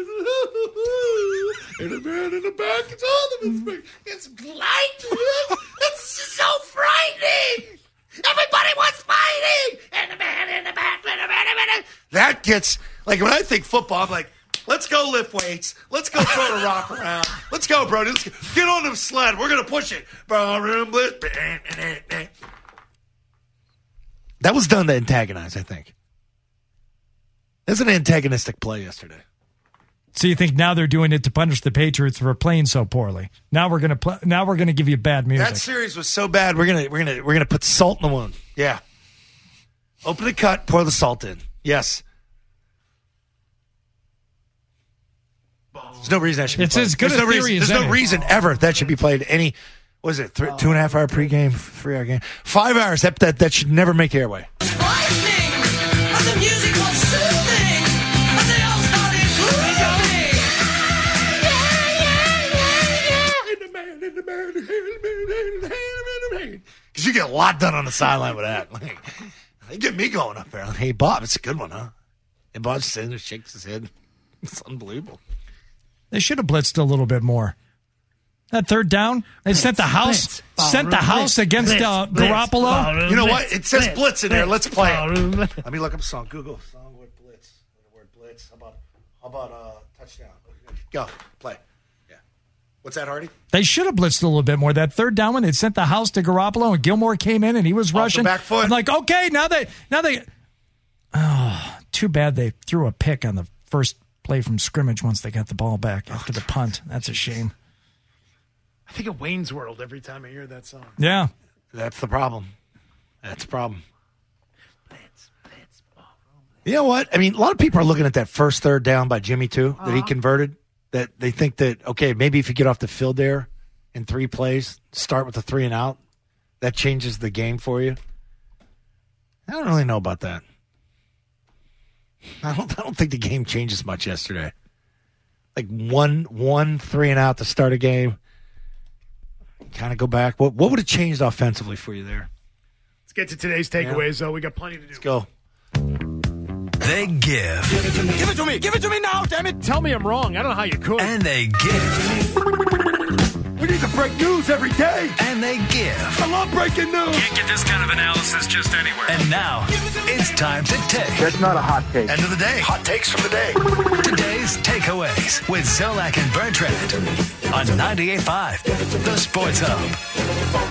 [SPEAKER 3] And a man in the back. It's all of his. It's blinding. It's so frightening. Everybody wants fighting. And the man in the back. That gets, like, when I think football, I'm like, let's go lift weights. Let's go throw the rock around. Let's go, bro. Let's get on the sled. We're going to push it. Ballroom Blitz. That was done to antagonize, I think. That's an antagonistic play yesterday.
[SPEAKER 5] So you think now they're doing it to punish the Patriots for playing so poorly? Now we're gonna give you bad music.
[SPEAKER 3] That series was so bad. We're gonna put salt in the wound. Yeah. Open the cut. Pour the salt in. Yes. There's no reason that should be played.
[SPEAKER 5] It's as good a theory as
[SPEAKER 3] There's
[SPEAKER 5] any.
[SPEAKER 3] no reason ever that should be played any, what is it, 2.5 hour pregame, 3 hour game? 5 hours, that should never make the airway. Because you get a lot done on the sideline with that. Like, they get me going up there. Like, hey, Bob, it's a good one, huh? And Bob sitting there, shakes his head. It's unbelievable.
[SPEAKER 5] They should have blitzed a little bit more. That third down, they sent the house against Garoppolo.
[SPEAKER 3] You know what? It says blitz in there. Let's play it. Let me look up a song. Google song word blitz. Word blitz. How about touchdown? Go play. Yeah. What's that, Hardy?
[SPEAKER 5] They should have blitzed a little bit more. That third down when they sent the house to Garoppolo and Gilmore came in and he was rushing.
[SPEAKER 3] Off the back foot.
[SPEAKER 5] I'm like, okay, now they. Oh, too bad they threw a pick on the first play from scrimmage once they got the ball back after the punt. That's a shame.
[SPEAKER 4] I think of Wayne's World every time I hear that song.
[SPEAKER 5] Yeah.
[SPEAKER 3] That's the problem. That's the problem. You know what? I mean, a lot of people are looking at that first third down by Jimmy, too, that he converted, that they think that, okay, maybe if you get off the field there in 3 plays, start with a 3 and out, that changes the game for you. I don't really know about that. I don't think the game changes much yesterday. Like one 3 and out to start a game. Kind of go back. What would have changed offensively for you there?
[SPEAKER 4] Let's get to today's takeaways, though. We got plenty to do.
[SPEAKER 3] Let's go.
[SPEAKER 10] They give. Give it to me. Give it to me. Give it to me now, damn it.
[SPEAKER 4] Tell me I'm wrong. I don't know how you could.
[SPEAKER 10] And they give.
[SPEAKER 3] We need the break news every day.
[SPEAKER 10] And they give.
[SPEAKER 3] I love breaking news.
[SPEAKER 14] Can't get this kind of analysis just anywhere.
[SPEAKER 10] And now, it's time to take.
[SPEAKER 13] That's not a hot take.
[SPEAKER 10] End of the day. Hot takes from the day. Today's takeaways with Zolak and Bertrand on 98.5, The Sports Hub.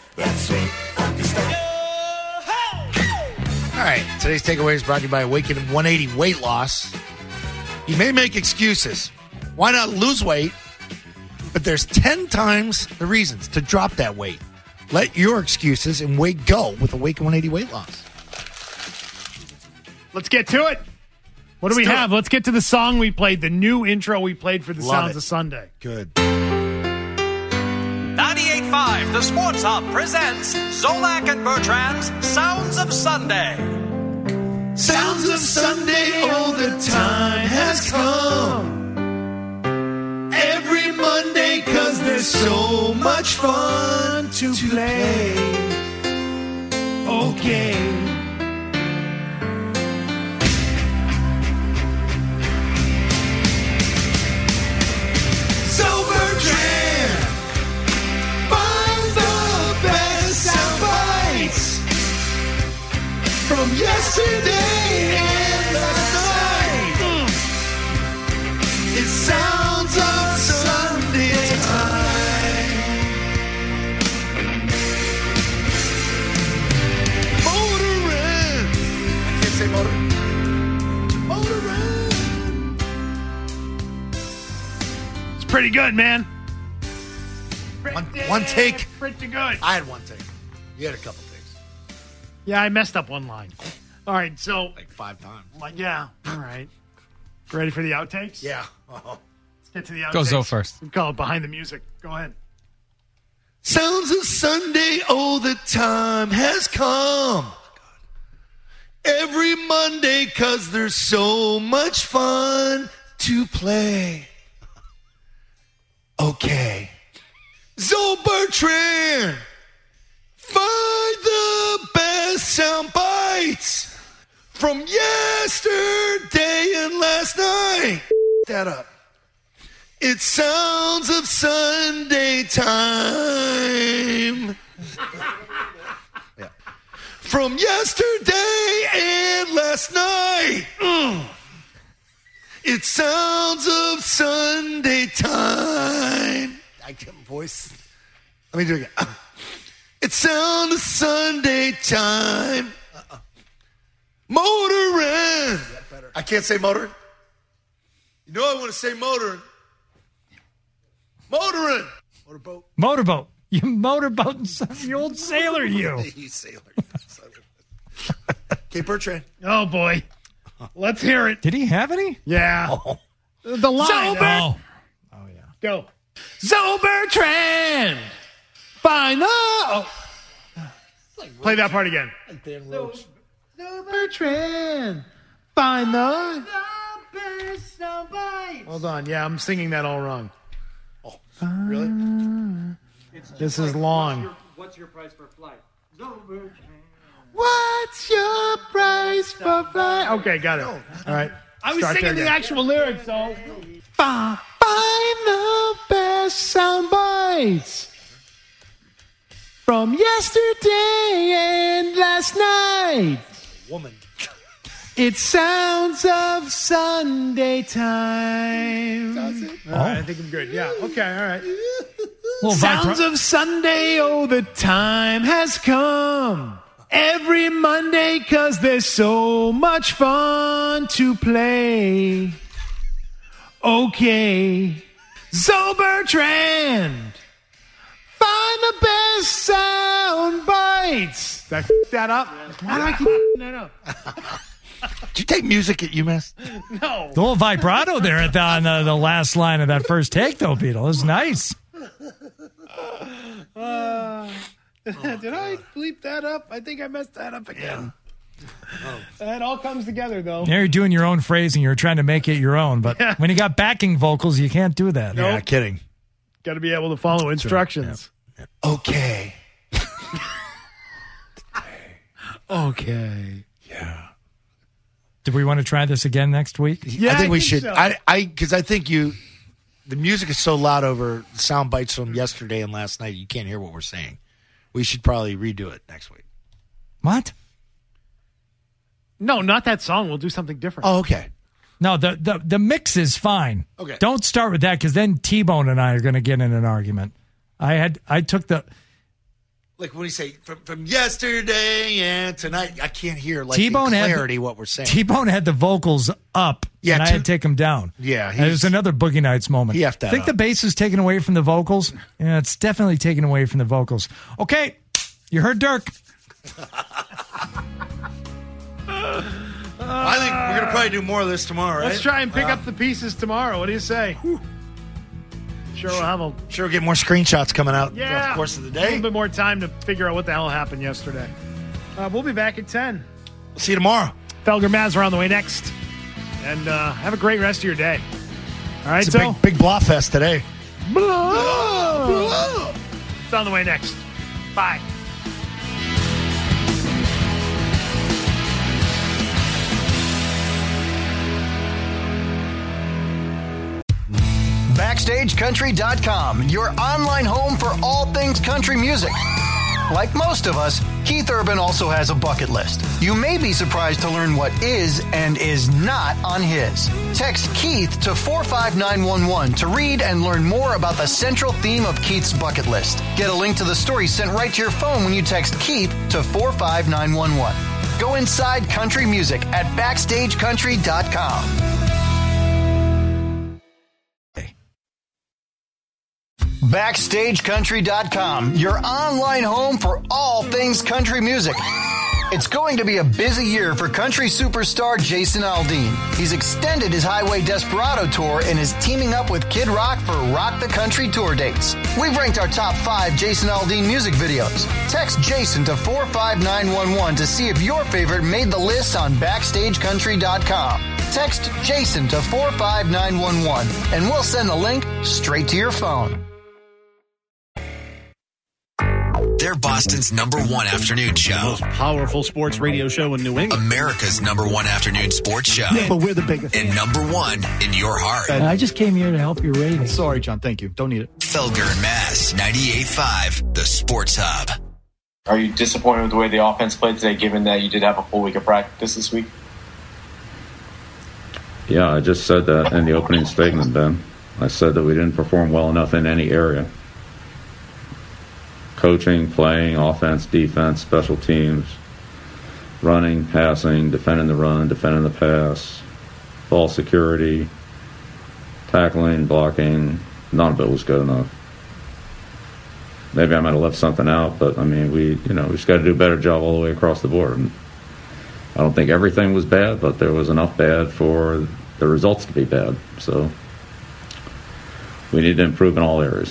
[SPEAKER 3] All right, today's takeaway is brought to you by Awaken 180 Weight Loss. You may make excuses. Why not lose weight? But there's 10 times the reasons to drop that weight. Let your excuses and weight go with Awaken 180 Weight Loss.
[SPEAKER 4] Let's get to it. What do we have? Let's get to the song we played, the new intro we played for the Sounds of Sunday.
[SPEAKER 3] Good.
[SPEAKER 15] 98.5, The Sports Hub presents Zolak and Bertrand's Sounds of Sunday.
[SPEAKER 3] Sounds of Sunday, oh, the time has come. Every Monday, 'cause there's so much fun to play. Okay. So Bertrand, find the best sound bites from yesterday and last night. It sounds of Sunday time. Motorin'. I can't say motorin'. Motorin'.
[SPEAKER 4] It's pretty good, man.
[SPEAKER 3] One take.
[SPEAKER 4] Pretty good.
[SPEAKER 3] I had one take. You had a couple takes.
[SPEAKER 4] Yeah, I messed up one line. All right, so.
[SPEAKER 3] Like 5 times.
[SPEAKER 4] Yeah, all right. Ready for the outtakes?
[SPEAKER 3] Yeah.
[SPEAKER 4] Let's get to the outtakes.
[SPEAKER 1] Go Zo first.
[SPEAKER 4] We call it Behind the Music. Go ahead.
[SPEAKER 3] Sounds of Sunday, oh, the time has come. Every Monday, 'cause there's so much fun to play. Okay. Zo Bertrand, find the best sound bites from yesterday and last night. That up. It sounds of Sunday time. Yeah. From yesterday and last night. It sounds of Sunday time. I can't voice. Let me do it again. It sounds of Sunday time. Motorin'. I can't say motorin'. You know I want to say motorin'. Motorin'. Motorboat.
[SPEAKER 5] Motorboat. You motorboat, you old sailor, you.
[SPEAKER 3] You sailor. Okay, Bertrand.
[SPEAKER 4] Oh, boy. Let's hear it.
[SPEAKER 5] Did he have any?
[SPEAKER 4] Yeah. Oh. The line.
[SPEAKER 5] Oh,
[SPEAKER 4] yeah. Go. Zo Bertrand. Fine. Oh. Play that part again.
[SPEAKER 3] Like Dan Roach.
[SPEAKER 4] Zo Bertrand. Fine the. Hold on. Yeah, I'm singing that all wrong.
[SPEAKER 3] Oh, really?
[SPEAKER 4] This is long.
[SPEAKER 16] What's your price for flight?
[SPEAKER 4] What's your price for flight? Okay, got it. All right. I was singing the actual lyrics, so. Find the best sound bites from yesterday and last night.
[SPEAKER 3] Woman.
[SPEAKER 4] It sounds of Sunday time.
[SPEAKER 3] Does it?
[SPEAKER 4] All right, I think I'm good. Yeah. Okay. All right. Sounds of Sunday. Oh, the time has come. Every Monday, 'cause there's so much fun to play. Okay. Zo Bertrand. Find the best sound bites. Did I f*** that up? Why do I keep f***ing that up?
[SPEAKER 3] Did you take music at UMass?
[SPEAKER 4] No.
[SPEAKER 5] The little vibrato there at on the last line of that first take, though, Beetle. It was nice.
[SPEAKER 4] Did I bleep that up? I think I messed that up again. It all comes together, though.
[SPEAKER 5] Now you're doing your own phrasing. You're trying to make it your own. But when you got backing vocals, you can't do that.
[SPEAKER 3] Yeah, kidding.
[SPEAKER 4] Got to be able to follow instructions.
[SPEAKER 3] Yeah. Okay.
[SPEAKER 4] Okay.
[SPEAKER 3] Yeah.
[SPEAKER 5] Do we want to try this again next week?
[SPEAKER 4] Yeah,
[SPEAKER 3] I think we should.
[SPEAKER 4] so.
[SPEAKER 3] Because I think you The music is so loud over sound bites from yesterday and last night, you can't hear what we're saying. We should probably redo it next week.
[SPEAKER 5] What?
[SPEAKER 4] No, not that song. We'll do something different.
[SPEAKER 3] Oh, okay.
[SPEAKER 5] No, the mix is fine.
[SPEAKER 3] Okay.
[SPEAKER 5] Don't start with that because then T-Bone and I are going to get in an argument. I took the...
[SPEAKER 3] Like when you say from yesterday and tonight, I can't hear
[SPEAKER 5] T-Bone
[SPEAKER 3] in clarity what we're saying.
[SPEAKER 5] T-Bone had the vocals up, and I had to take them down.
[SPEAKER 3] Yeah.
[SPEAKER 5] And it was another Boogie Nights moment.
[SPEAKER 3] He effed that
[SPEAKER 5] I think
[SPEAKER 3] up.
[SPEAKER 5] the bass is taken away from the vocals. Yeah, it's definitely taken away from the vocals. Okay, you heard Dirk.
[SPEAKER 3] I think we're going to probably do more of this tomorrow, right?
[SPEAKER 4] Let's try and pick up the pieces tomorrow. What do you say? Sure, we'll have
[SPEAKER 3] Sure, get more screenshots coming out throughout
[SPEAKER 4] the
[SPEAKER 3] course of the
[SPEAKER 4] a
[SPEAKER 3] day.
[SPEAKER 4] little bit more time to figure out what the hell happened yesterday. We'll be back at 10.
[SPEAKER 3] We'll see you tomorrow.
[SPEAKER 4] Felger Maz are on the way next. And have a great rest of your day. All right,
[SPEAKER 3] It's a
[SPEAKER 4] so
[SPEAKER 3] big blah fest today.
[SPEAKER 4] It's on the way next. Bye.
[SPEAKER 9] BackstageCountry.com, your online home for all things country music. Like most of us, Keith Urban also has a bucket list. You may be surprised to learn what is and is not on his. Text Keith to 45911 to read and learn more about the central theme of Keith's bucket list. Get a link to the story sent right to your phone when you text Keith to 45911. Go inside country music at BackstageCountry.com. BackstageCountry.com, your online home for all things country music. It's going to be a busy year for country superstar Jason Aldean. He's extended his Highway Desperado tour and is teaming up with Kid Rock for Rock the Country tour dates. We've ranked our top 5 Jason Aldean music videos. Text Jason to 45911 to see if your favorite made the list on BackstageCountry.com. Text Jason to 45911 and we'll send the link straight to your phone.
[SPEAKER 16] They're Boston's #1 afternoon show.
[SPEAKER 17] Most powerful sports radio show in New England.
[SPEAKER 16] America's #1 afternoon sports show.
[SPEAKER 17] Yeah, but we're the biggest.
[SPEAKER 16] And #1 in your heart.
[SPEAKER 5] I just came here to help your ratings.
[SPEAKER 17] Sorry, John. Thank you. Don't need it.
[SPEAKER 16] Felger and Mass, 98.5, the Sports Hub.
[SPEAKER 18] Are you disappointed with the way the offense played today, given that you did have a full week of practice this week?
[SPEAKER 19] Yeah, I just said that in the opening statement, Ben. I said that we didn't perform well enough in any area. Coaching, playing, offense, defense, special teams, running, passing, defending the run, defending the pass, ball security, tackling, blocking. None of it was good enough. Maybe I might have left something out, but I mean, we just got to do a better job all the way across the board. And I don't think everything was bad, but there was enough bad for the results to be bad. So we need to improve in all areas.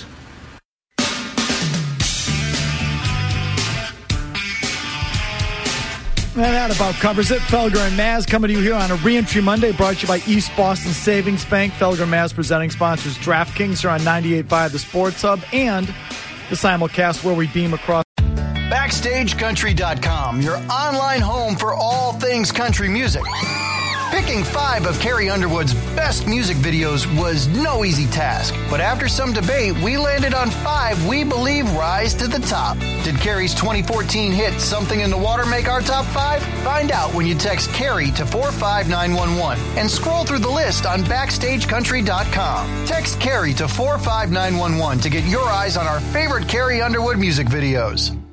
[SPEAKER 20] And that about covers it. Felger and Maz coming to you here on a Reentry Monday, brought to you by East Boston Savings Bank. Felger and Maz presenting sponsors DraftKings are on 98.5 The Sports Hub and the simulcast where we beam across.
[SPEAKER 9] BackstageCountry.com, your online home for all things country music. Picking 5 of Carrie Underwood's best music videos was no easy task, but after some debate, we landed on 5 we believe rise to the top. Did Carrie's 2014 hit Something in the Water make our top 5? Find out when you text Carrie to 45911 and scroll through the list on BackstageCountry.com. Text Carrie to 45911 to get your eyes on our favorite Carrie Underwood music videos.